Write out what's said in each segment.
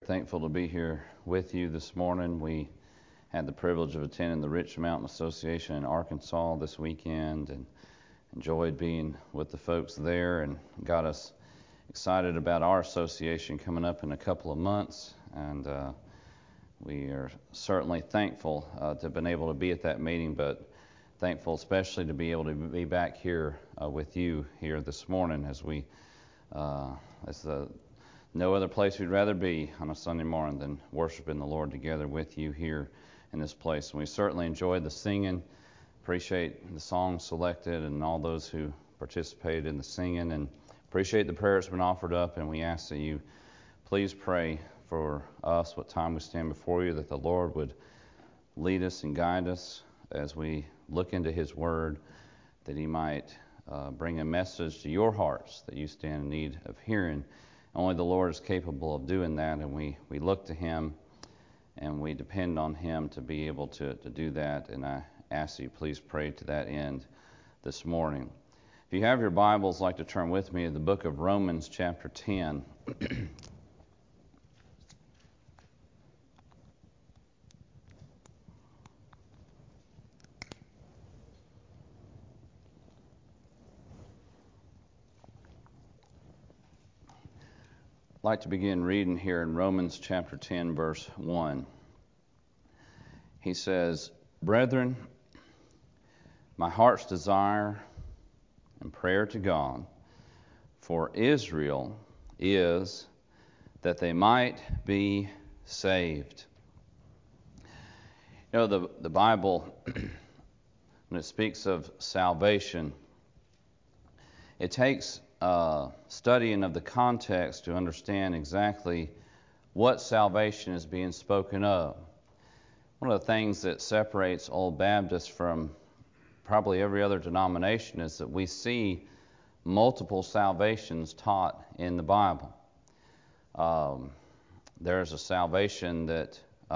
thankful to be here with you this morning. We had the privilege of attending the Rich Mountain Association in Arkansas this weekend and enjoyed being with the folks there and got us excited about our association coming up in a couple of months. And we are certainly thankful to have been able to be at that meeting, but thankful especially to be able to be back here with you here this morning as we no other place we'd rather be on a Sunday morning than worshiping the Lord together with you here in this place. And we certainly enjoyed the singing, appreciate the songs selected and all those who participated in the singing, and appreciate the prayer that's been offered up. And we ask that you please pray for us what time we stand before you, that the Lord would lead us and guide us as we look into His Word, that He might bring a message to your hearts that you stand in need of hearing. Only the Lord is capable of doing that, and we look to Him and we depend on Him to be able to do that. And I ask that you please pray to that end this morning. If you have your Bibles, I'd like to turn with me to the book of Romans chapter 10. I'd like to begin reading here in Romans chapter 10, verse 1. He says, "Brethren, my heart's desire and prayer to God for Israel is that they might be saved." You know, the Bible, when it speaks of salvation, it takes studying of the context to understand exactly what salvation is being spoken of. One of the things that separates Old Baptists from probably every other denomination is that we see multiple salvations taught in the Bible. There's a salvation that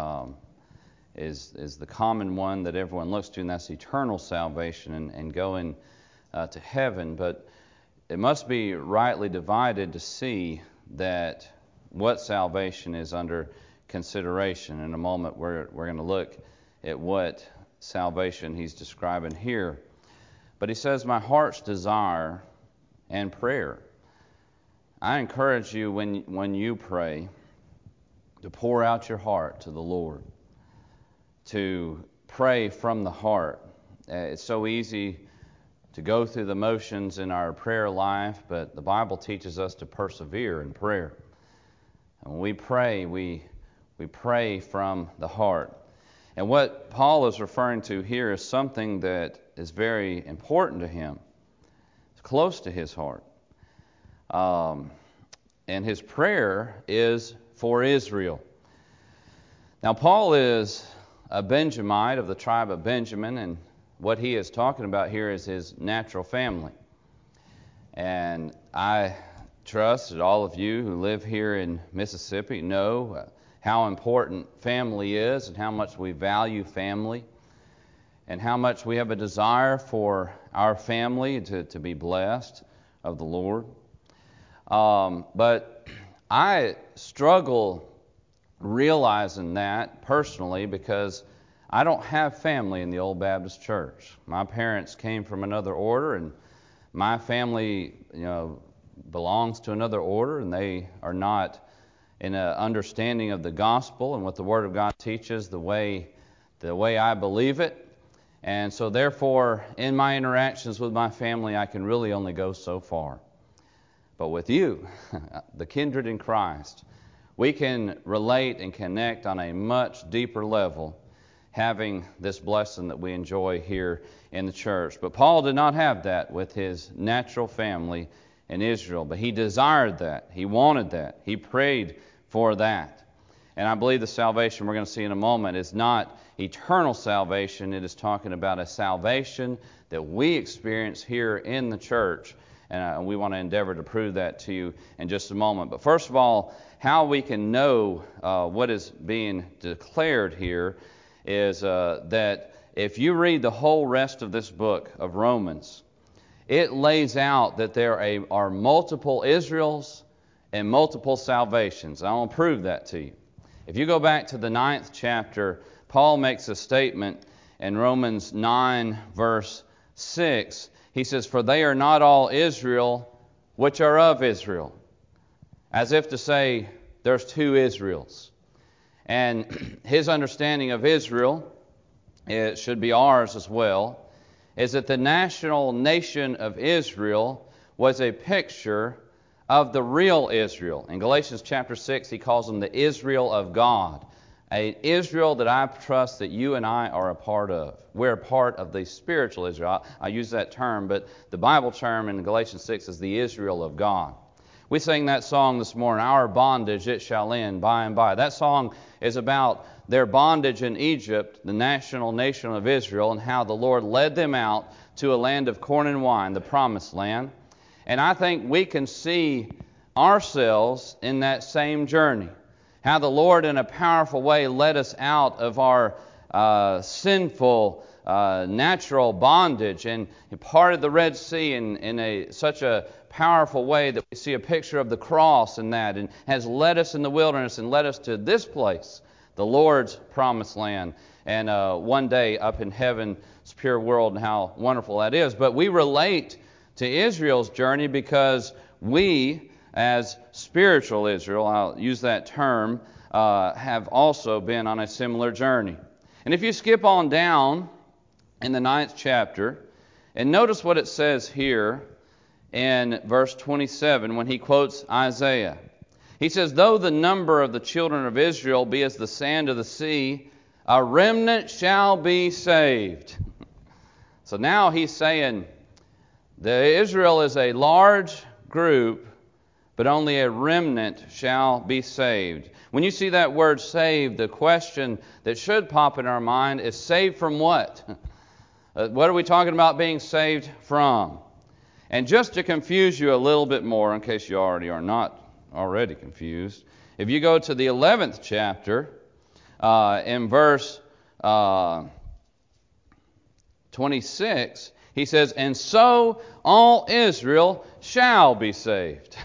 is the common one that everyone looks to, and that's eternal salvation and going to heaven. But it must be rightly divided to see that what salvation is under consideration. In a moment, we're going to look at what salvation he's describing here. But he says, "My heart's desire and prayer." I encourage you when you pray to pour out your heart to the Lord, to pray from the heart. It's so easy to go through the motions in our prayer life, but the Bible teaches us to persevere in prayer. And when we pray, we pray from the heart. And what Paul is referring to here is something that is very important to him. It's close to his heart. And his prayer is for Israel. Now, Paul is a Benjamite of the tribe of Benjamin, and what he is talking about here is his natural family. And I trust that all of you who live here in Mississippi know how important family is and how much we value family and how much we have a desire for our family to be blessed of the Lord. But I struggle realizing that personally because I don't have family in the Old Baptist Church. My parents came from another order, and my family, belongs to another order, and they are not in an understanding of the gospel and what the Word of God teaches the way I believe it. And so therefore, in my interactions with my family, I can really only go so far. But with you, the kindred in Christ, we can relate and connect on a much deeper level, having this blessing that we enjoy here in the church. But Paul did not have that with his natural family in Israel, but he desired that. He wanted that. He prayed for that. And I believe the salvation we're going to see in a moment is not eternal salvation. It is talking about a salvation that we experience here in the church. And we want to endeavor to prove that to you in just a moment. But first of all, how we can know what is being declared here is that if you read the whole rest of this book of Romans, it lays out that there are multiple Israels and multiple salvations. I want to prove that to you. If you go back to the 9th chapter, Paul makes a statement in Romans 9, verse 6. He says, "For they are not all Israel which are of Israel." As if to say, there's two Israels. And his understanding of Israel, it should be ours as well, is that the national nation of Israel was a picture of the real Israel. In Galatians chapter 6, he calls them the Israel of God. An Israel that I trust that you and I are a part of. We're a part of the spiritual Israel. I use that term, but the Bible term in Galatians 6 is the Israel of God. We sang that song this morning, "Our bondage it shall end by and by." That song is about their bondage in Egypt, the national nation of Israel, and how the Lord led them out to a land of corn and wine, the promised land. And I think we can see ourselves in that same journey. How the Lord in a powerful way led us out of our sinful natural bondage and parted the Red Sea in such a powerful way that we see a picture of the cross in that, and has led us in the wilderness and led us to this place, the Lord's promised land, and one day up in heaven's pure world, and how wonderful that is. But we relate to Israel's journey because we, as spiritual Israel, I'll use that term, have also been on a similar journey. And if you skip on down in the 9th chapter, and notice what it says here in verse 27 when he quotes Isaiah. He says, "Though the number of the children of Israel be as the sand of the sea, a remnant shall be saved." So now he's saying Israel is a large group, but only a remnant shall be saved. When you see that word saved, the question that should pop in our mind is, saved from what? What are we talking about being saved from? And just to confuse you a little bit more, in case you already are not already confused, if you go to the 11th chapter, in verse 26, he says, "And so all Israel shall be saved."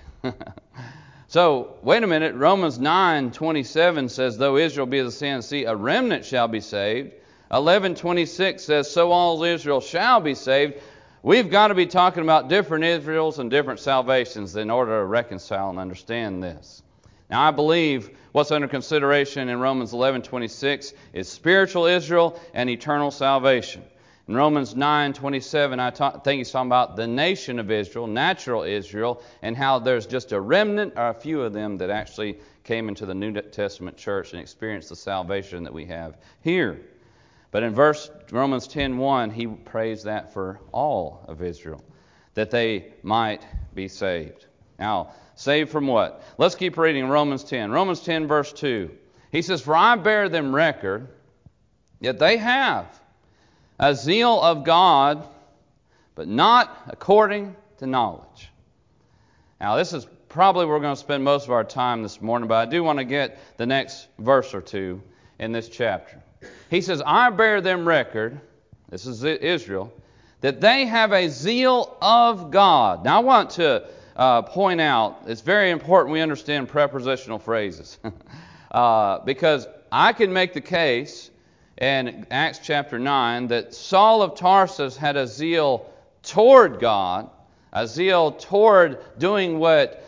So, wait a minute, Romans 9:27 says, "Though Israel be as the sand of the sea, a remnant shall be saved." 11:26 says, "So all Israel shall be saved." We've got to be talking about different Israels and different salvations in order to reconcile and understand this. Now, I believe what's under consideration in Romans 11:26 is spiritual Israel and eternal salvation. In Romans 9:27, I think he's talking about the nation of Israel, natural Israel, and how there's just a remnant or a few of them that actually came into the New Testament church and experienced the salvation that we have here. But in Romans 10:1, he prays that for all of Israel, that they might be saved. Now, saved from what? Let's keep reading Romans 10. Romans 10, verse 2. He says, "For I bear them record, yet they have a zeal of God, but not according to knowledge." Now, this is probably where we're going to spend most of our time this morning, but I do want to get the next verse or two in this chapter. He says, "I bear them record," this is Israel, "that they have a zeal of God." Now, I want to point out, it's very important we understand prepositional phrases. Because I can make the case in Acts chapter 9 that Saul of Tarsus had a zeal toward God, a zeal toward doing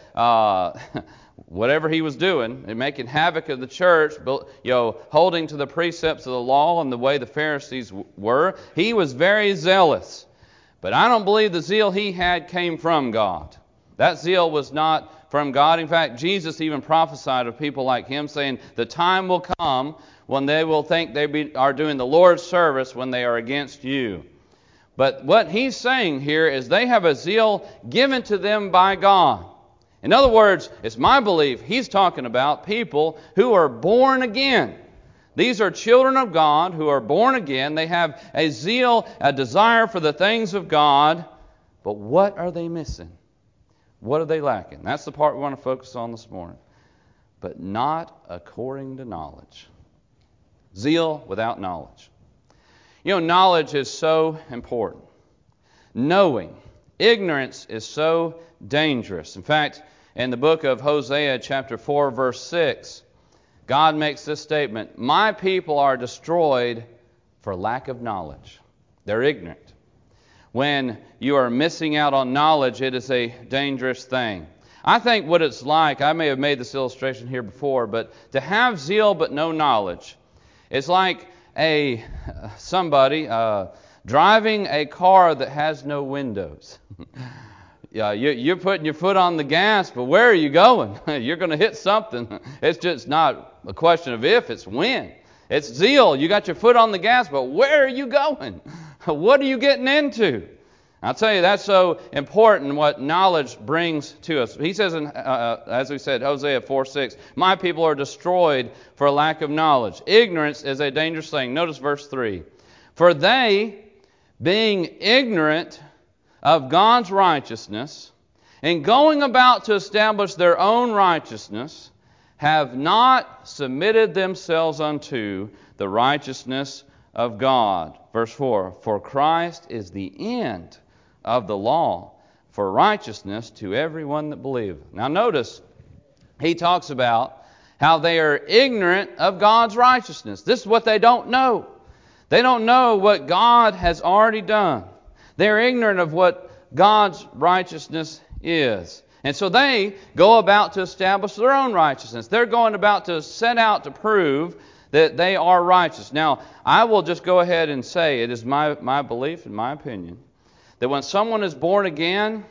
whatever he was doing, and making havoc of the church, holding to the precepts of the law and the way the Pharisees were. He was very zealous. But I don't believe the zeal he had came from God. That zeal was not from God. In fact, Jesus even prophesied of people like him, saying, "The time will come when they will think they are doing the Lord's service when they are against you." But what he's saying here is they have a zeal given to them by God. In other words, it's my belief he's talking about people who are born again. These are children of God who are born again. They have a zeal, a desire for the things of God. But what are they missing? What are they lacking? That's the part we want to focus on this morning. But not according to knowledge. Zeal without knowledge. You know, knowledge is so important. Knowing. Ignorance is so dangerous. In fact, in the book of Hosea, chapter 4, verse 6, God makes this statement, my people are destroyed for lack of knowledge. They're ignorant. When you are missing out on knowledge, it is a dangerous thing. I think what it's like, I may have made this illustration here before, but to have zeal but no knowledge, it's like somebody driving a car that has no windows. Yeah, you're putting your foot on the gas, but where are you going? You're going to hit something. It's just not a question of if, it's when. It's zeal. You got your foot on the gas, but where are you going? What are you getting into? I'll tell you, that's so important what knowledge brings to us. He says, as we said, Hosea 4:6, my people are destroyed for lack of knowledge. Ignorance is a dangerous thing. Notice verse 3. For they, being ignorant of God's righteousness, and going about to establish their own righteousness, have not submitted themselves unto the righteousness of God. Verse 4, for Christ is the end of the law for righteousness to everyone that believeth. Now notice, he talks about how they are ignorant of God's righteousness. This is what they don't know. They don't know what God has already done. They're ignorant of what God's righteousness is. And so they go about to establish their own righteousness. They're going about to set out to prove that they are righteous. Now, I will just go ahead and say, it is my belief and my opinion, that when someone is born again,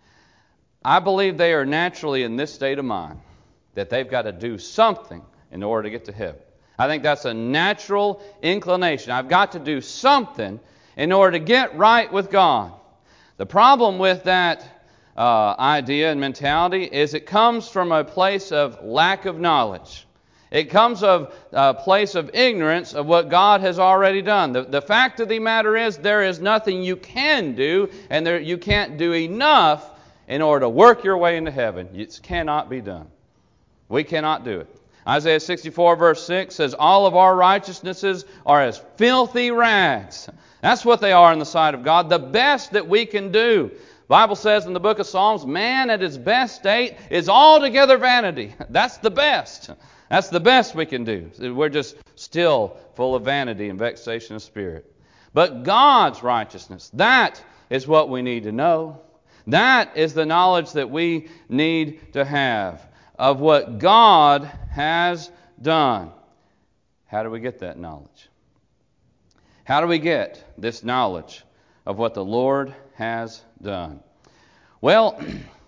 I believe they are naturally in this state of mind, that they've got to do something in order to get to heaven. I think that's a natural inclination. I've got to do something in order to get right with God. The problem with that idea and mentality is it comes from a place of lack of knowledge. It comes of a place of ignorance of what God has already done. The fact of the matter is there is nothing you can do, and you can't do enough in order to work your way into heaven. It cannot be done. We cannot do it. Isaiah 64 verse 6 says, all of our righteousnesses are as filthy rags. That's what they are in the sight of God. The best that we can do. The Bible says in the book of Psalms, man at his best state is altogether vanity. That's the best. That's the best we can do. We're just still full of vanity and vexation of spirit. But God's righteousness, that is what we need to know. That is the knowledge that we need to have of what God has done. How do we get that knowledge? How do we get this knowledge of what the Lord has done? Well,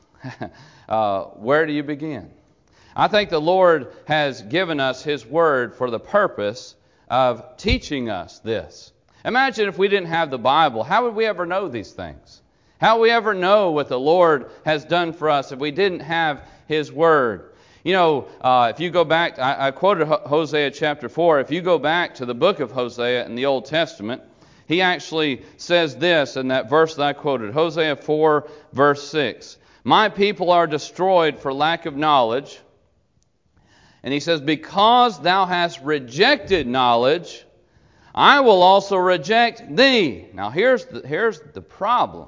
where do you begin? I think the Lord has given us His Word for the purpose of teaching us this. Imagine if we didn't have the Bible. How would we ever know these things? How would we ever know what the Lord has done for us if we didn't have His Word? You know, if you go back, I quoted Hosea chapter 4. If you go back to the book of Hosea in the Old Testament, he actually says this in that verse that I quoted, Hosea 4, verse 6. My people are destroyed for lack of knowledge. And he says, because thou hast rejected knowledge, I will also reject thee. Now here's the problem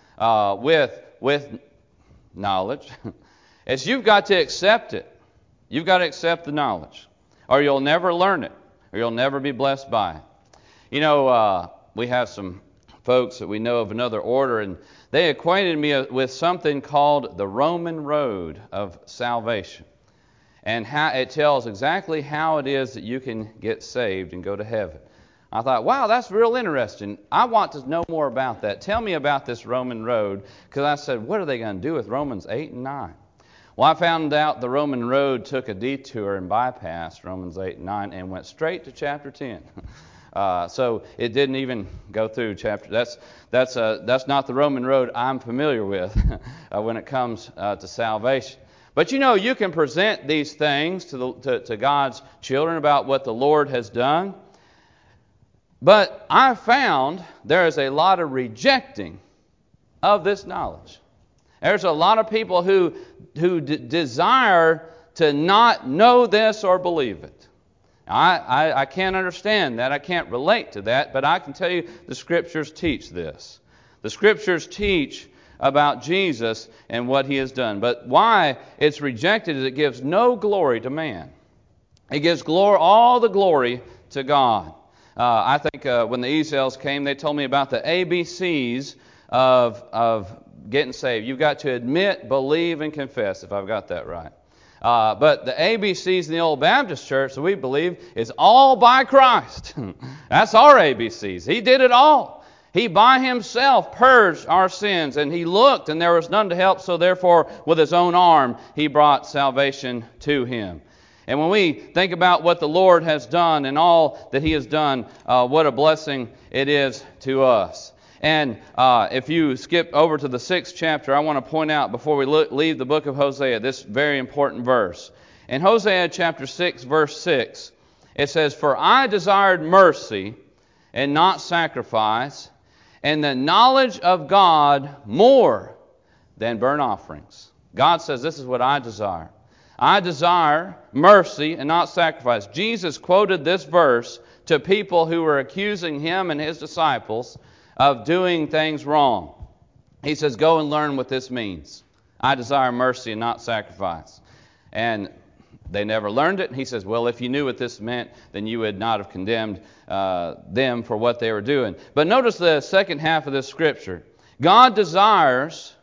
with knowledge. Is you've got to accept it. You've got to accept the knowledge. Or you'll never learn it. Or you'll never be blessed by it. You know, we have some folks that we know of another order, and they acquainted me with something called the Roman Road of Salvation. And how it tells exactly how it is that you can get saved and go to heaven. I thought, wow, that's real interesting. I want to know more about that. Tell me about this Roman road. Because I said, what are they going to do with Romans 8 and 9? Well, I found out the Roman road took a detour and bypassed Romans 8 and 9 and went straight to chapter 10. So it didn't even go through chapter. That's not the Roman road I'm familiar with when it comes to salvation. But you know, you can present these things to God's children about what the Lord has done. But I found there is a lot of rejecting of this knowledge. There's a lot of people who desire to not know this or believe it. I can't understand that. I can't relate to that. But I can tell you the Scriptures teach this. The Scriptures teach about Jesus and what He has done. But why it's rejected is it gives no glory to man. He gives all the glory to God. I think when the Ezels came, they told me about the ABCs of getting saved. You've got to admit, believe, and confess, if I've got that right. But the ABCs in the Old Baptist Church that we believe is all by Christ. That's our ABCs. He did it all. He by Himself purged our sins, and He looked, and there was none to help, so therefore with His own arm He brought salvation to Him. And when we think about what the Lord has done and all that He has done, what a blessing it is to us. And if you skip over to the 6th chapter, I want to point out before we leave the book of Hosea this very important verse. In Hosea chapter 6, verse 6, it says, "For I desired mercy and not sacrifice, and the knowledge of God more than burnt offerings." God says, this is what I desire. I desire mercy and not sacrifice. Jesus quoted this verse to people who were accusing Him and His disciples of doing things wrong. He says, go and learn what this means. I desire mercy and not sacrifice. And they never learned it. And He says, well, if you knew what this meant, then you would not have condemned them for what they were doing. But notice the second half of this scripture. God desires,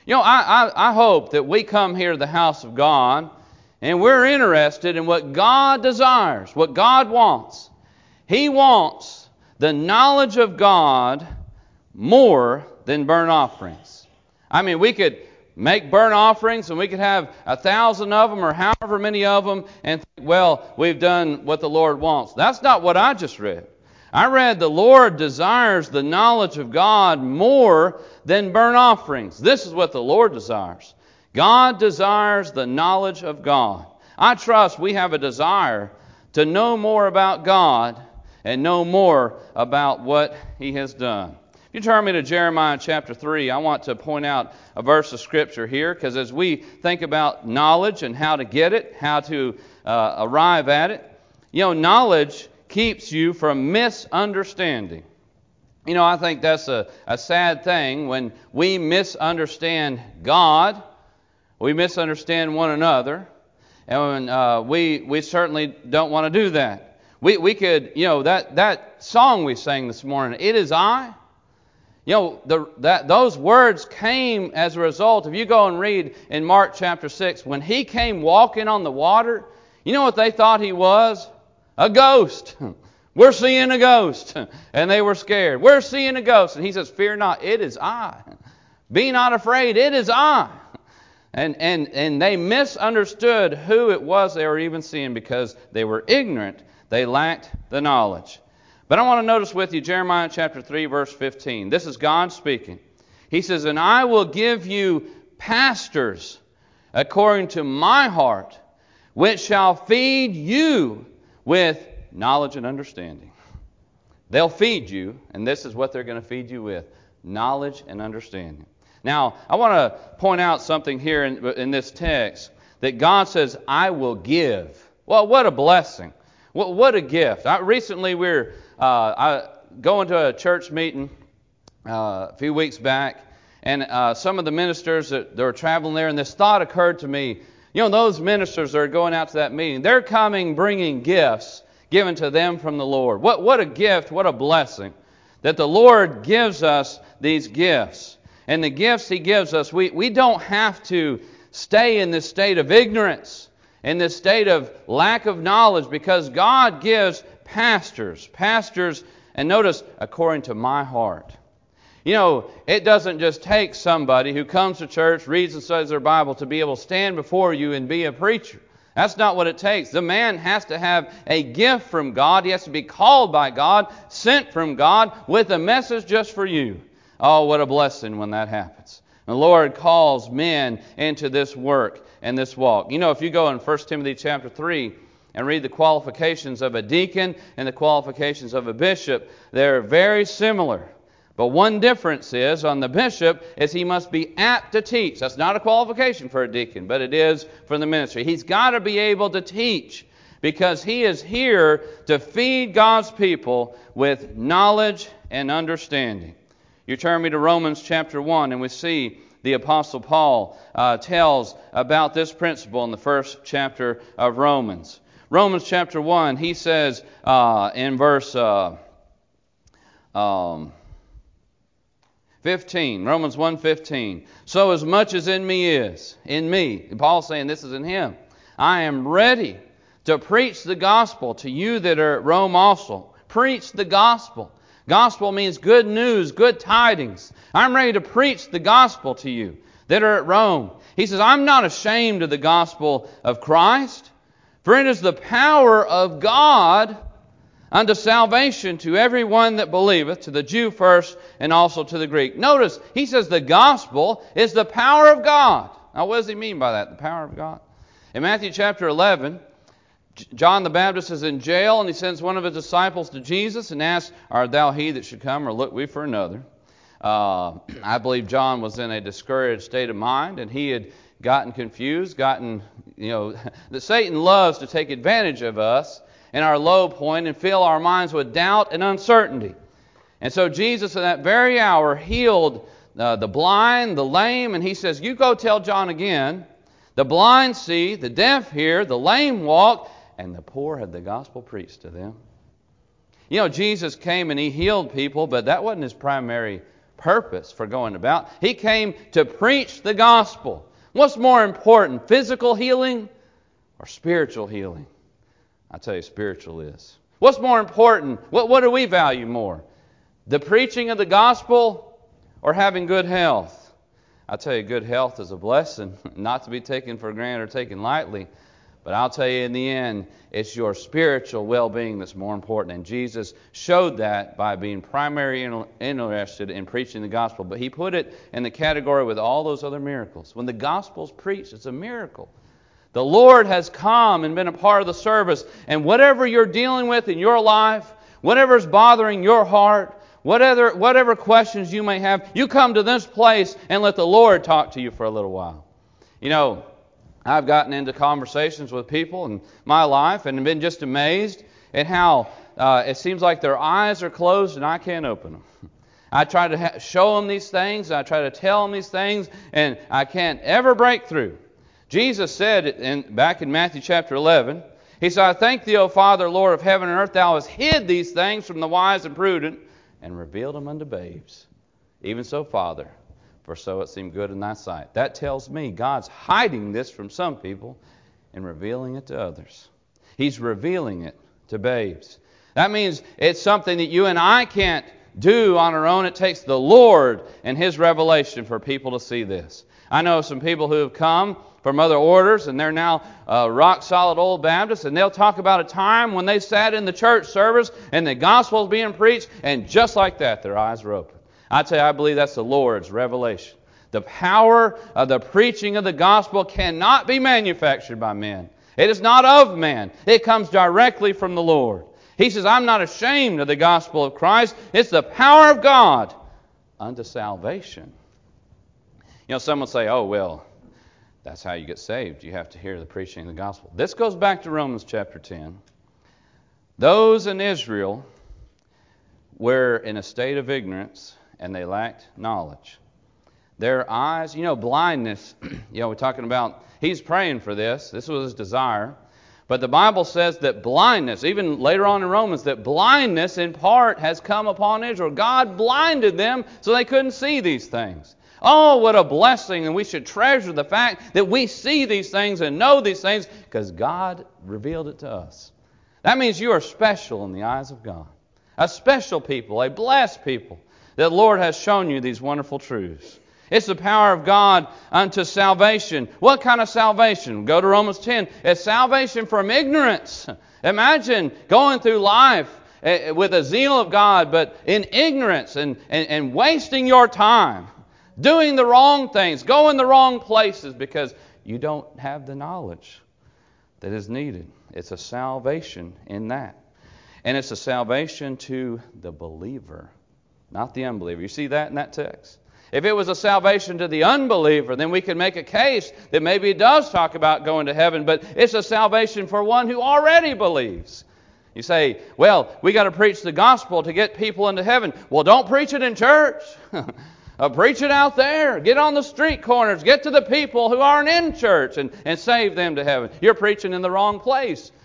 I hope that we come here to the house of God and we're interested in what God desires, what God wants. He wants the knowledge of God more than burnt offerings. I mean, we could make burnt offerings and we could have 1,000 of them or however many of them and think, well, we've done what the Lord wants. That's not what I just read. I read the Lord desires the knowledge of God more than burnt offerings. This is what the Lord desires. God desires the knowledge of God. I trust we have a desire to know more about God and know more about what He has done. If you turn me to Jeremiah chapter 3, I want to point out a verse of Scripture here, because as we think about knowledge and how to get it, how to arrive at it, knowledge keeps you from misunderstanding. I think that's a sad thing when we misunderstand God, we misunderstand one another, and we certainly don't want to do that. We could, that song we sang this morning, "It Is I," those words came as a result. If you go and read in Mark chapter 6, when He came walking on the water, you know what they thought He was? A ghost. We're seeing a ghost. And they were scared. We're seeing a ghost. And He says, fear not, it is I. Be not afraid, it is I. And they misunderstood who it was they were even seeing because they were ignorant. They lacked the knowledge. But I want to notice with you Jeremiah chapter 3, verse 15. This is God speaking. He says, "And I will give you pastors according to my heart, which shall feed you with knowledge and understanding." They'll feed you, and this is what they're going to feed you with: knowledge and understanding. Now, I want to point out something here in this text, that God says, I will give. Well, what a blessing. What a gift. Recently, we were going to a church meeting a few weeks back, and some of the ministers that were traveling there, and this thought occurred to me. Those ministers that are going out to that meeting, they're coming bringing gifts given to them from the Lord. What a gift, what a blessing that the Lord gives us these gifts. And the gifts He gives us, we don't have to stay in this state of ignorance, in this state of lack of knowledge, because God gives pastors, and notice, according to my heart. It doesn't just take somebody who comes to church, reads and studies their Bible to be able to stand before you and be a preacher. That's not what it takes. The man has to have a gift from God. He has to be called by God, sent from God, with a message just for you. Oh, what a blessing when that happens. The Lord calls men into this work and this walk. If you go in 1 Timothy chapter 3 and read the qualifications of a deacon and the qualifications of a bishop, they're very similar. But one difference is, on the bishop, is he must be apt to teach. That's not a qualification for a deacon, but it is for the ministry. He's got to be able to teach, because he is here to feed God's people with knowledge and understanding. You turn me to Romans chapter 1, and we see the Apostle Paul tells about this principle in the first chapter of Romans. Romans chapter 1, he says in verse 15, Romans 1:15, so as much as in me, Paul's saying this is in him, I am ready to preach the gospel to you that are at Rome also. Preach the gospel. Gospel means good news, good tidings. I'm ready to preach the gospel to you that are at Rome. He says, I'm not ashamed of the gospel of Christ, for it is the power of God unto salvation to everyone that believeth, to the Jew first and also to the Greek. Notice, he says the gospel is the power of God. Now, what does he mean by that, the power of God? In Matthew chapter 11, John the Baptist is in jail, and he sends one of his disciples to Jesus and asks, art thou he that should come, or look we for another? I believe John was in a discouraged state of mind, and he had gotten confused, that Satan loves to take advantage of us in our low point and fill our minds with doubt and uncertainty. And so Jesus in that very hour healed the blind, the lame, and he says, you go tell John again, the blind see, the deaf hear, the lame walk, and the poor had the gospel preached to them. Jesus came and he healed people, but that wasn't his primary purpose for going about. He came to preach the gospel. What's more important, physical healing or spiritual healing? I tell you, spiritual is. What's more important? What do we value more? The preaching of the gospel or having good health? I tell you, good health is a blessing, not to be taken for granted or taken lightly. But I'll tell you, in the end, it's your spiritual well-being that's more important. And Jesus showed that by being primarily interested in preaching the gospel. But he put it in the category with all those other miracles. When the gospel's preached, it's a miracle. The Lord has come and been a part of the service. And whatever you're dealing with in your life, whatever's bothering your heart, whatever questions you may have, you come to this place and let the Lord talk to you for a little while. I've gotten into conversations with people in my life and been just amazed at how it seems like their eyes are closed and I can't open them. I try to show them these things, I try to tell them these things, and I can't ever break through. Jesus said back in Matthew chapter 11, He said, I thank Thee, O Father, Lord of heaven and earth, Thou hast hid these things from the wise and prudent and revealed them unto babes. Even so, Father, for so it seemed good in Thy sight. That tells me God's hiding this from some people and revealing it to others. He's revealing it to babes. That means it's something that you and I can't do on our own. It takes the Lord and His revelation for people to see this. I know some people who have come from other orders, and they're now rock-solid old Baptists, and they'll talk about a time when they sat in the church service and the gospel was being preached, and just like that, their eyes were open. I tell you, I believe that's the Lord's revelation. The power of the preaching of the gospel cannot be manufactured by men. It is not of man. It comes directly from the Lord. He says, I'm not ashamed of the gospel of Christ. It's the power of God unto salvation. Some will say, oh, well, that's how you get saved. You have to hear the preaching of the gospel. This goes back to Romans chapter 10. Those in Israel were in a state of ignorance, and they lacked knowledge. Their eyes, blindness, we're talking about, he's praying for this. This was his desire. But the Bible says that blindness, even later on in Romans, that blindness in part has come upon Israel. God blinded them so they couldn't see these things. Oh, what a blessing, and we should treasure the fact that we see these things and know these things because God revealed it to us. That means you are special in the eyes of God. A special people, a blessed people, that the Lord has shown you these wonderful truths. It's the power of God unto salvation. What kind of salvation? Go to Romans 10. It's salvation from ignorance. Imagine going through life with a zeal of God, but in ignorance and wasting your time, doing the wrong things, going the wrong places because you don't have the knowledge that is needed. It's a salvation in that. And it's a salvation to the believer, not the unbeliever. You see that in that text? If it was a salvation to the unbeliever, then we can make a case that maybe it does talk about going to heaven, but it's a salvation for one who already believes. You say, well, we got to preach the gospel to get people into heaven. Well, don't preach it in church. Preach it out there. Get on the street corners. Get to the people who aren't in church and save them to heaven. You're preaching in the wrong place.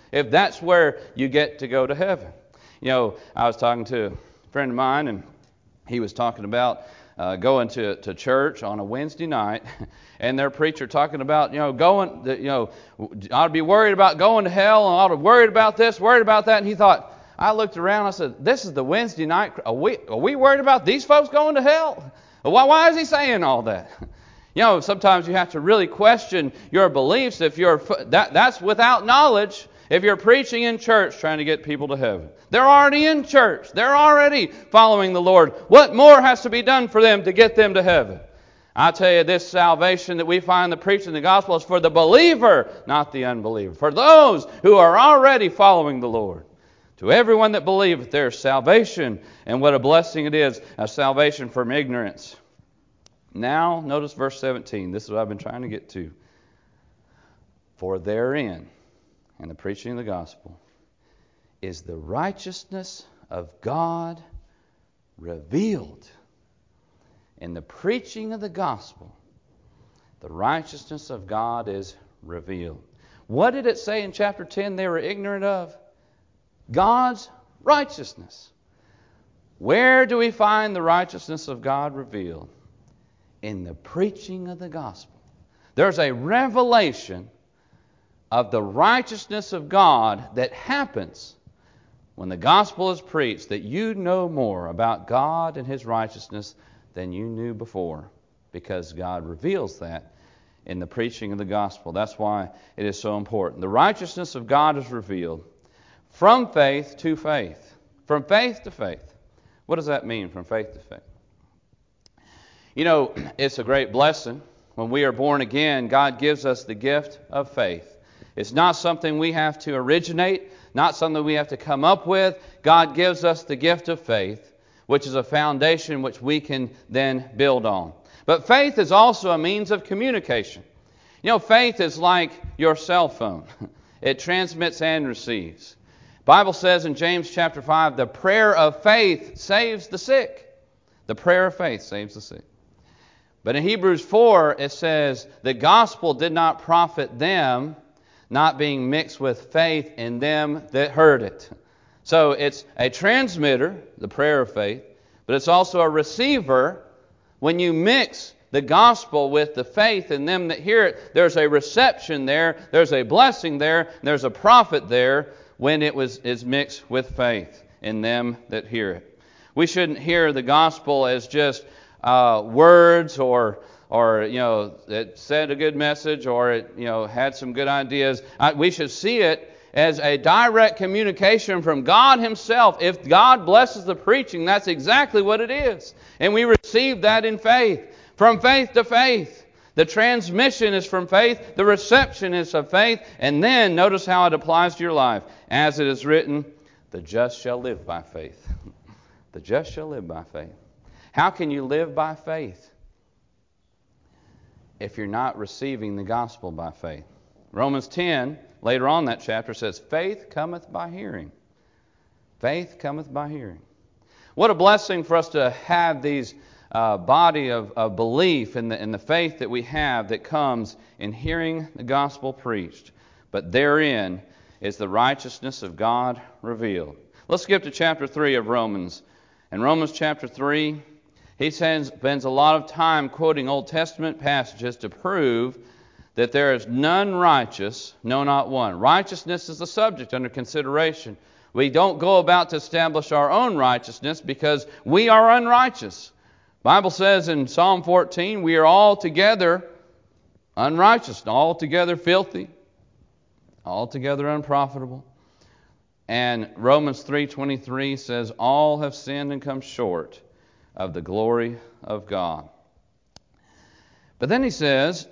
if that's where you get to go to heaven. I was talking to a friend of mine, and he was talking about going to church on a Wednesday night, and their preacher talking about, ought to be worried about going to hell, and ought to be worried about this, worried about that. And he thought, I looked around, I said, this is the Wednesday night. Are we worried about these folks going to hell? Why is he saying all that? Sometimes you have to really question your beliefs. That's without knowledge. If you're preaching in church trying to get people to heaven, they're already in church. They're already following the Lord. What more has to be done for them to get them to heaven? I tell you, this salvation that we find the preaching the gospel is for the believer, not the unbeliever. For those who are already following the Lord. To everyone that believeth, there is salvation. And what a blessing it is, a salvation from ignorance. Now, notice verse 17. This is what I've been trying to get to. For therein, in the preaching of the gospel, is the righteousness of God revealed. In the preaching of the gospel, the righteousness of God is revealed. What did it say in chapter 10 they were ignorant of? God's righteousness. Where do we find the righteousness of God revealed? In the preaching of the gospel. There's a revelation of the righteousness of God that happens when the gospel is preached, that you know more about God and His righteousness than you knew before, because God reveals that in the preaching of the gospel. That's why it is so important. The righteousness of God is revealed from faith to faith. From faith to faith. What does that mean, from faith to faith? It's a great blessing. When we are born again, God gives us the gift of faith. It's not something we have to originate, not something we have to come up with. God gives us the gift of faith, which is a foundation which we can then build on. But faith is also a means of communication. Faith is like your cell phone. It transmits and receives. The Bible says in James chapter 5, the prayer of faith saves the sick. The prayer of faith saves the sick. But in Hebrews 4, it says, the gospel did not profit them, not being mixed with faith in them that heard it. So it's a transmitter, the prayer of faith, but it's also a receiver. When you mix the gospel with the faith in them that hear it, there's a reception there, there's a blessing there, there's a profit there when it is mixed with faith in them that hear it. We shouldn't hear the gospel as just words or it said a good message, or it had some good ideas. We should see it as a direct communication from God Himself. If God blesses the preaching, that's exactly what it is. And we receive that in faith. From faith to faith. The transmission is from faith. The reception is of faith. And then notice how it applies to your life. As it is written, the just shall live by faith. The just shall live by faith. How can you live by faith if you're not receiving the gospel by faith? Romans 10, later on in that chapter, says, faith cometh by hearing. Faith cometh by hearing. What a blessing for us to have these body of belief in the faith that we have that comes in hearing the gospel preached. But therein is the righteousness of God revealed. Let's skip to chapter 3 of Romans. In Romans chapter 3, he spends a lot of time quoting Old Testament passages to prove that there is none righteous, no, not one. Righteousness is the subject under consideration. We don't go about to establish our own righteousness because we are unrighteous. The Bible says in Psalm 14, we are altogether unrighteous, altogether filthy, altogether unprofitable. And Romans 3:23 says, all have sinned and come short of the glory of God. But then he says,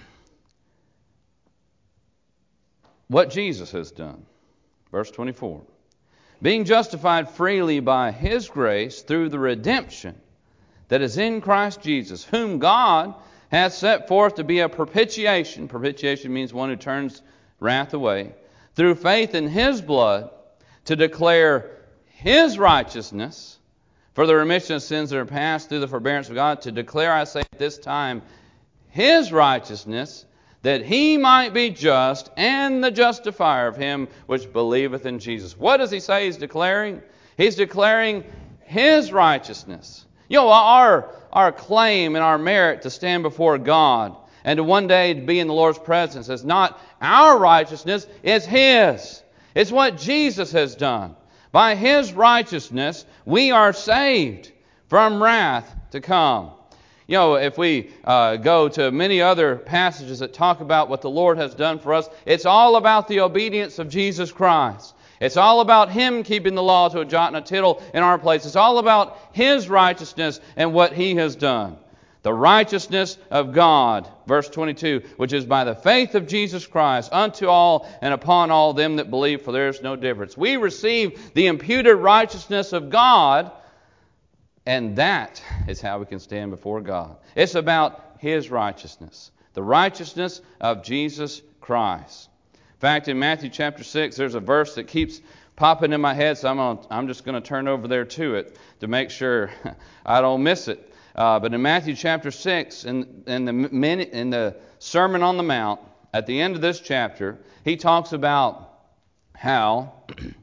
what Jesus has done. Verse 24. Being justified freely by His grace through the redemption that is in Christ Jesus, whom God hath set forth to be a propitiation. Propitiation means one who turns wrath away. Through faith in His blood, to declare His righteousness for the remission of sins that are past through the forbearance of God. To declare, I say at this time, His righteousness, that he might be just and the justifier of him which believeth in Jesus. What does he say he's declaring? He's declaring his righteousness. Our claim and our merit to stand before God and to one day be in the Lord's presence is not our righteousness, it's his. It's what Jesus has done. By his righteousness, we are saved from wrath to come. If we go to many other passages that talk about what the Lord has done for us, it's all about the obedience of Jesus Christ. It's all about him keeping the law to a jot and a tittle in our place. It's all about his righteousness and what he has done. The righteousness of God, verse 22, which is by the faith of Jesus Christ unto all and upon all them that believe, for there is no difference. We receive the imputed righteousness of God, and that is how we can stand before God. It's about his righteousness, the righteousness of Jesus Christ. In fact, in Matthew chapter 6, there's a verse that keeps popping in my head, so I'm just going to turn over there to it to make sure I don't miss it. But in Matthew chapter 6, in the Sermon on the Mount, at the end of this chapter, he talks about how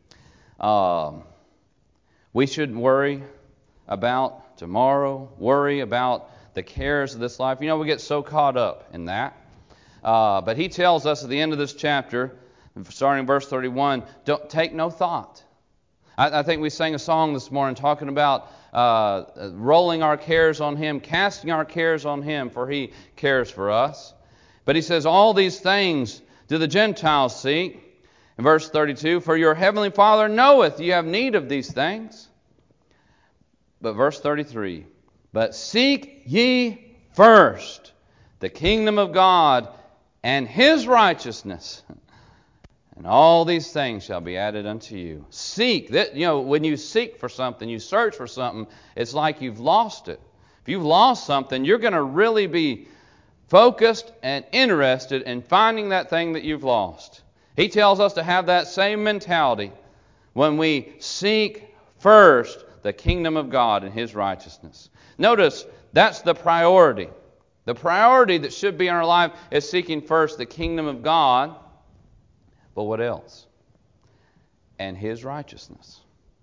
we shouldn't worry about tomorrow, worry about the cares of this life. We get so caught up in that. But he tells us at the end of this chapter, starting in verse 31, don't take no thought. I think we sang a song this morning talking about rolling our cares on him, casting our cares on him, for he cares for us. But he says, all these things do the Gentiles seek. In verse 32, for your heavenly Father knoweth ye have need of these things. But verse 33, but seek ye first the kingdom of God and his righteousness, and all these things shall be added unto you. Seek. When you seek for something, you search for something, it's like you've lost it. If you've lost something, you're going to really be focused and interested in finding that thing that you've lost. He tells us to have that same mentality when we seek first the kingdom of God and his righteousness. Notice, that's the priority. The priority that should be in our life is seeking first the kingdom of God. But what else? And his righteousness.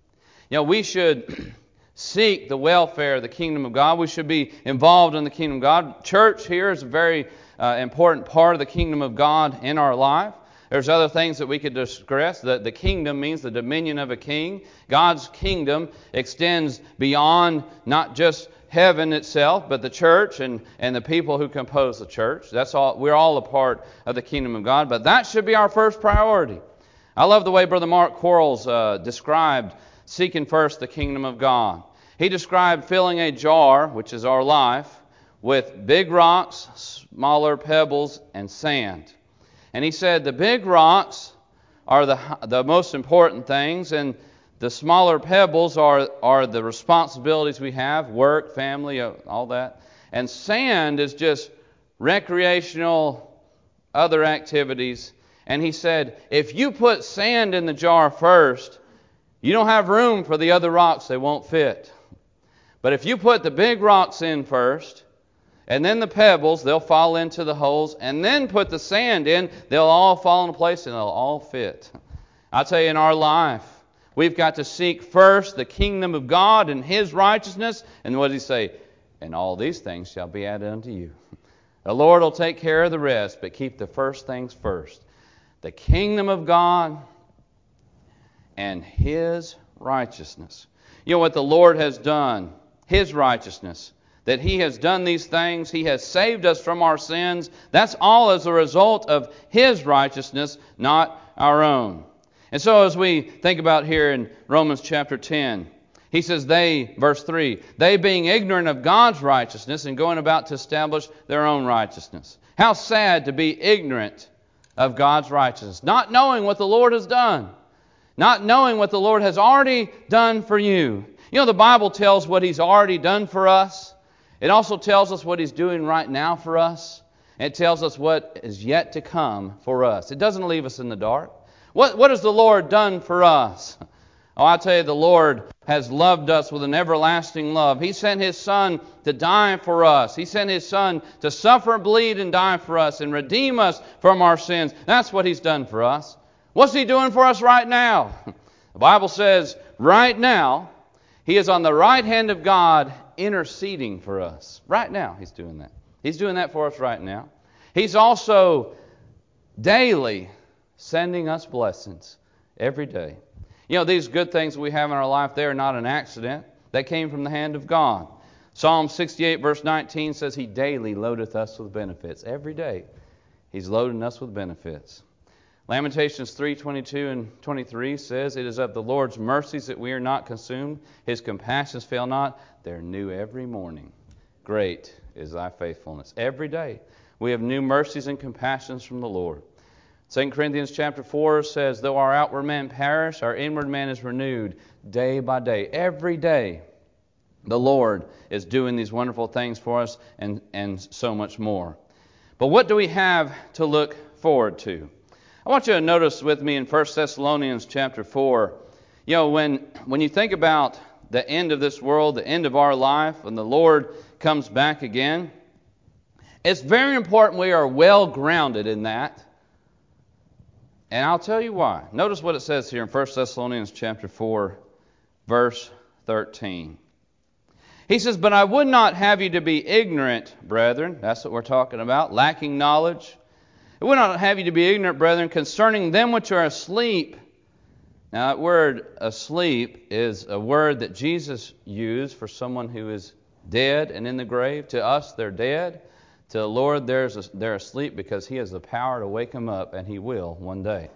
We should seek the welfare of the kingdom of God. We should be involved in the kingdom of God. Church here is a very important part of the kingdom of God in our life. There's other things that we could discuss. The kingdom means the dominion of a king. God's kingdom extends beyond not just heaven itself, but the church and the people who compose the church. That's all. We're all a part of the kingdom of God, but that should be our first priority. I love the way Brother Mark Quarles described seeking first the kingdom of God. He described filling a jar, which is our life, with big rocks, smaller pebbles, and sand. And he said the big rocks are the most important things, and the smaller pebbles are the responsibilities we have, work, family, all that. And sand is just recreational, other activities. And he said, if you put sand in the jar first, you don't have room for the other rocks, they won't fit. But if you put the big rocks in first, and then the pebbles, they'll fall into the holes, and then put the sand in, they'll all fall into place and they'll all fit. I'll tell you, in our life, we've got to seek first the kingdom of God and his righteousness. And what does he say? And all these things shall be added unto you. The Lord will take care of the rest, but keep the first things first. The kingdom of God and his righteousness. What the Lord has done, his righteousness, that he has done these things, he has saved us from our sins. That's all as a result of his righteousness, not our own. And so as we think about here in Romans chapter 10, he says verse 3, they being ignorant of God's righteousness and going about to establish their own righteousness. How sad to be ignorant of God's righteousness, not knowing what the Lord has done, not knowing what the Lord has already done for you. The Bible tells what he's already done for us. It also tells us what he's doing right now for us. It tells us what is yet to come for us. It doesn't leave us in the dark. What has the Lord done for us? Oh, I tell you, the Lord has loved us with an everlasting love. He sent His Son to die for us. He sent His Son to suffer, bleed, and die for us and redeem us from our sins. That's what He's done for us. What's He doing for us right now? The Bible says, right now, He is on the right hand of God interceding for us. Right now, He's doing that. He's doing that for us right now. He's also daily sending us blessings every day. You know, these good things we have in our life, they are not an accident. They came from the hand of God. Psalm 68 verse 19 says, He daily loadeth us with benefits. Every day, He's loading us with benefits. Lamentations 3:22 and 23 says, It is of the Lord's mercies that we are not consumed. His compassions fail not. They're new every morning. Great is Thy faithfulness. Every day, we have new mercies and compassions from the Lord. 2 Corinthians chapter 4 says, Though our outward man perish, our inward man is renewed day by day. Every day, the Lord is doing these wonderful things for us and so much more. But what do we have to look forward to? I want you to notice with me in 1 Thessalonians chapter 4, you know, when you think about the end of this world, the end of our life, when the Lord comes back again, it's very important we are well grounded in that. And I'll tell you why. Notice what it says here in 1 Thessalonians chapter 4, verse 13. He says, But I would not have you to be ignorant, brethren. That's what we're talking about, lacking knowledge. I would not have you to be ignorant, brethren, concerning them which are asleep. Now, that word asleep is a word that Jesus used for someone who is dead and in the grave. To us, they're dead. To the Lord, they're asleep because He has the power to wake them up, and He will one day.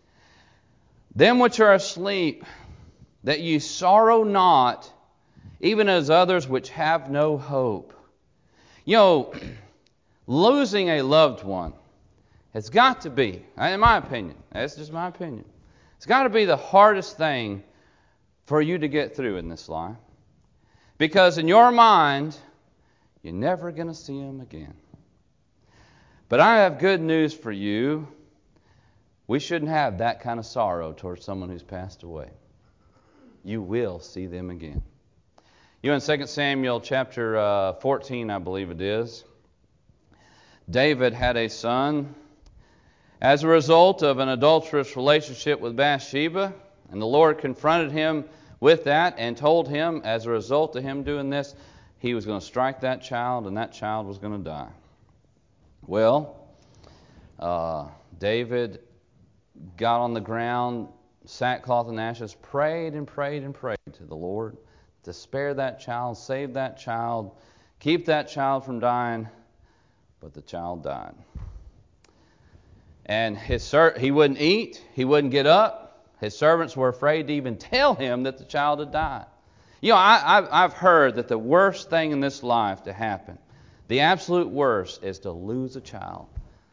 Them which are asleep, that ye sorrow not, even as others which have no hope. You know, losing a loved one has got to be, in my opinion, that's just my opinion, it's got to be the hardest thing for you to get through in this life. Because in your mind, you're never going to see them again. But I have good news for you. We shouldn't have that kind of sorrow towards someone who's passed away. You will see them again. You know, in 2 Samuel chapter 14, I believe it is, David had a son as a result of an adulterous relationship with Bathsheba, and the Lord confronted him with that and told him, as a result of him doing this, He was going to strike that child, and that child was going to die. Well, David got on the ground, sackcloth and ashes, prayed and prayed and prayed to the Lord to spare that child, save that child, keep that child from dying, but the child died. And he wouldn't eat, he wouldn't get up. His servants were afraid to even tell him that the child had died. You know, I've heard that the worst thing in this life to happen, the absolute worst, is to lose a child.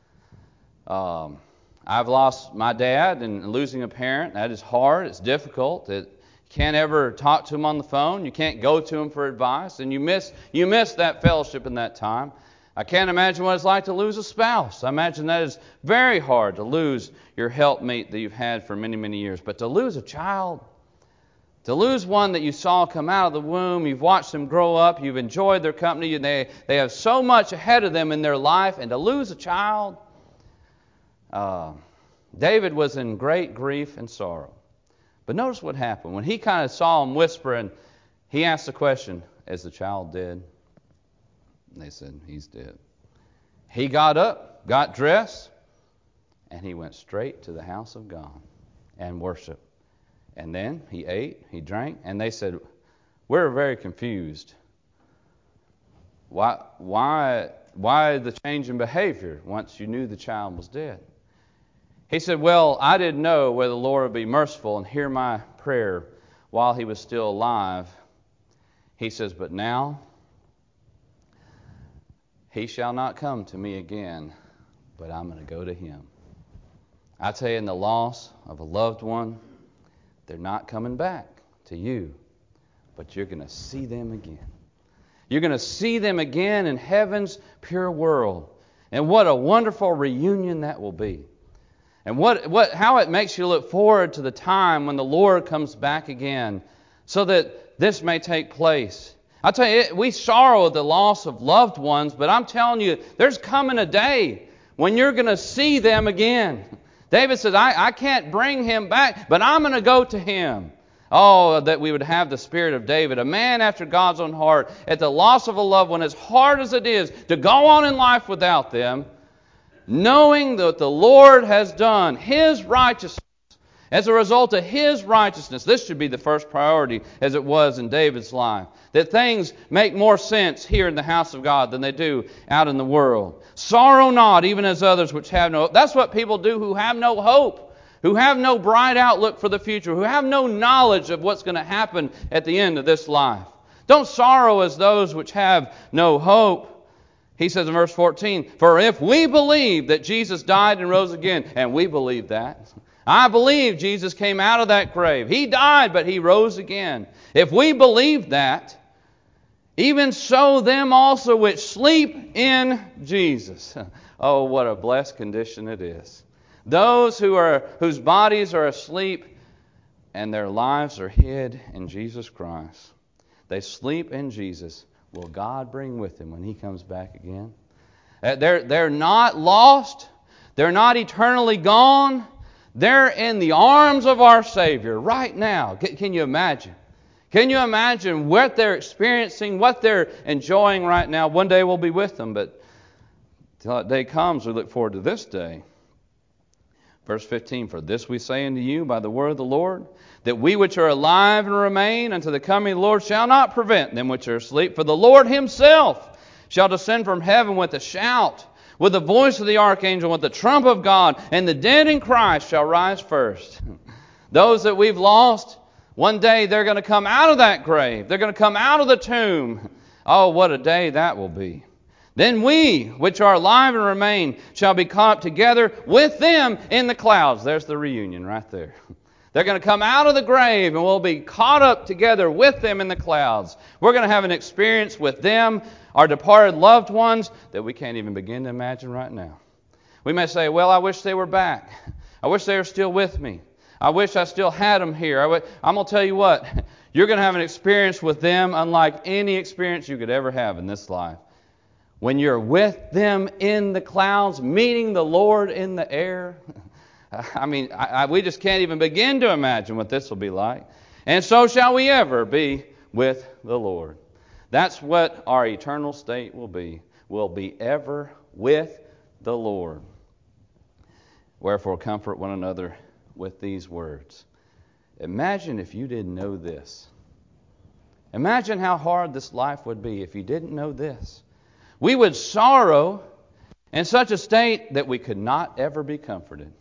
I've lost my dad, and losing a parent, that is hard, it's difficult. You can't ever talk to him on the phone. You can't go to him for advice, and you miss that fellowship in that time. I can't imagine what it's like to lose a spouse. I imagine that is very hard, to lose your helpmate that you've had for many, many years. But to lose a child, to lose one that you saw come out of the womb, you've watched them grow up, you've enjoyed their company, and they have so much ahead of them in their life, and to lose a child, David was in great grief and sorrow. But notice what happened. When he kind of saw him whispering, he asked the question, is the child dead? And they said, he's dead. He got up, got dressed, and he went straight to the house of God and worshiped. And then he ate, he drank, and they said, we're very confused. Why the change in behavior once you knew the child was dead? He said, well, I didn't know whether the Lord would be merciful and hear my prayer while he was still alive. He says, but now he shall not come to me again, but I'm going to go to him. I tell you, in the loss of a loved one, they're not coming back to you, but you're going to see them again. You're going to see them again in heaven's pure world. And what a wonderful reunion that will be. And how it makes you look forward to the time when the Lord comes back again, so that this may take place. I tell you, we sorrow at the loss of loved ones, but I'm telling you, there's coming a day when you're going to see them again. David says, I can't bring him back, but I'm going to go to him. Oh, that we would have the spirit of David, a man after God's own heart, at the loss of a loved one, as hard as it is to go on in life without them, knowing that the Lord has done His righteousness. As a result of His righteousness, this should be the first priority as it was in David's life. That things make more sense here in the house of God than they do out in the world. Sorrow not, even as others which have no hope. That's what people do who have no hope, who have no bright outlook for the future, who have no knowledge of what's going to happen at the end of this life. Don't sorrow as those which have no hope. He says in verse 14, for if we believe that Jesus died and rose again, and we believe that, I believe Jesus came out of that grave. He died, but He rose again. If we believe that, even so them also which sleep in Jesus. Oh, what a blessed condition it is. Those whose bodies are asleep and their lives are hid in Jesus Christ. They sleep in Jesus. Will God bring with Him when He comes back again? They're not lost. They're not eternally gone. They're in the arms of our Savior right now. Can you imagine? Can you imagine what they're experiencing, what they're enjoying right now? One day we'll be with them, but till that day comes, we look forward to this day. Verse 15, for this we say unto you by the word of the Lord, that we which are alive and remain unto the coming of the Lord shall not prevent them which are asleep. For the Lord Himself shall descend from heaven with a shout, with the voice of the archangel, with the trump of God, and the dead in Christ shall rise first. Those that we've lost, one day they're going to come out of that grave. They're going to come out of the tomb. Oh, what a day that will be. Then we, which are alive and remain, shall be caught up together with them in the clouds. There's the reunion right there. They're going to come out of the grave and we'll be caught up together with them in the clouds. We're going to have an experience with them, our departed loved ones, that we can't even begin to imagine right now. We may say, well, I wish they were back. I wish they were still with me. I wish I still had them here. I'm going to tell you what, you're going to have an experience with them unlike any experience you could ever have in this life. When you're with them in the clouds, meeting the Lord in the air, I mean, we just can't even begin to imagine what this will be like. And so shall we ever be with the Lord. That's what our eternal state will be. We'll be ever with the Lord. Wherefore comfort one another with these words. Imagine if you didn't know this. Imagine how hard this life would be if you didn't know this. We would sorrow in such a state that we could not ever be comforted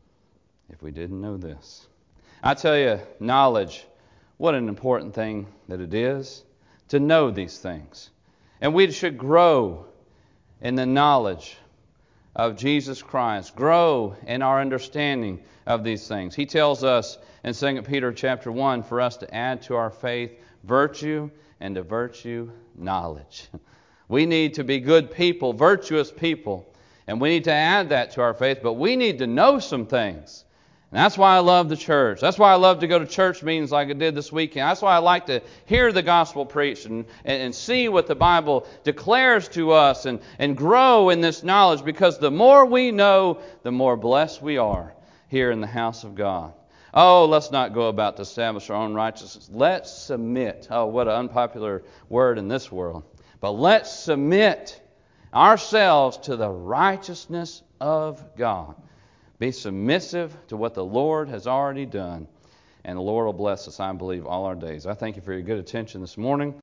if we didn't know this. I tell you, knowledge, what an important thing that it is to know these things. And we should grow in the knowledge of Jesus Christ, grow in our understanding of these things. He tells us in 2 Peter chapter 1 for us to add to our faith virtue, and to virtue knowledge. We need to be good people, virtuous people, and we need to add that to our faith, but we need to know some things. And that's why I love the church. That's why I love to go to church meetings like I did this weekend. That's why I like to hear the gospel preached and see what the Bible declares to us and grow in this knowledge, because the more we know, the more blessed we are here in the house of God. Oh, let's not go about to establish our own righteousness. Let's submit. Oh, what an unpopular word in this world. But let's submit ourselves to the righteousness of God. Be submissive to what the Lord has already done. And the Lord will bless us, I believe, all our days. I thank you for your good attention this morning.